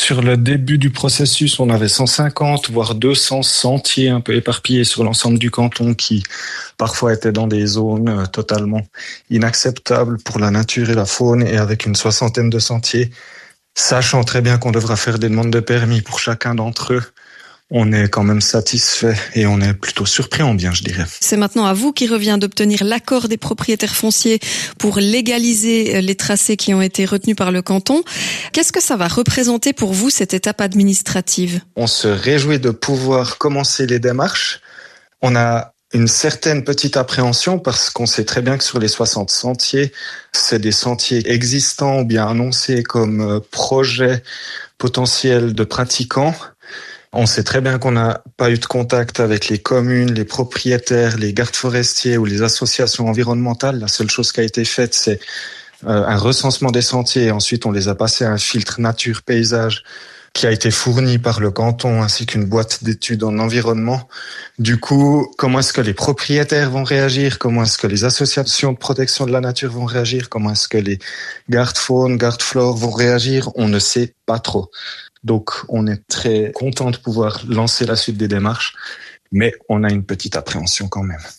sur le début du processus, on avait 150, voire 200 sentiers un peu éparpillés sur l'ensemble du canton qui parfois étaient dans des zones totalement inacceptables pour la nature et la faune, et avec une soixantaine de sentiers, sachant très bien qu'on devra faire des demandes de permis pour chacun d'entre eux. On est quand même satisfait et on est plutôt surpris en bien, je dirais. C'est maintenant à vous qui revient d'obtenir l'accord des propriétaires fonciers pour légaliser les tracés qui ont été retenus par le canton. Qu'est-ce que ça va représenter pour vous, cette étape administrative ? On se réjouit de pouvoir commencer les démarches. On a une certaine petite appréhension parce qu'on sait très bien que sur les 60 sentiers, c'est des sentiers existants ou bien annoncés comme projets potentiels de pratiquants. On sait très bien qu'on n'a pas eu de contact avec les communes, les propriétaires, les gardes forestiers ou les associations environnementales. La seule chose qui a été faite, c'est un recensement des sentiers. Et ensuite, on les a passés à un filtre nature-paysage qui a été fourni par le canton ainsi qu'une boîte d'études en environnement. Du coup, comment est-ce que les propriétaires vont réagir? Comment est-ce que les associations de protection de la nature vont réagir? Comment est-ce que les gardes faune, gardes flore vont réagir? On ne sait pas trop. Donc, on est très content de pouvoir lancer la suite des démarches, mais on a une petite appréhension quand même.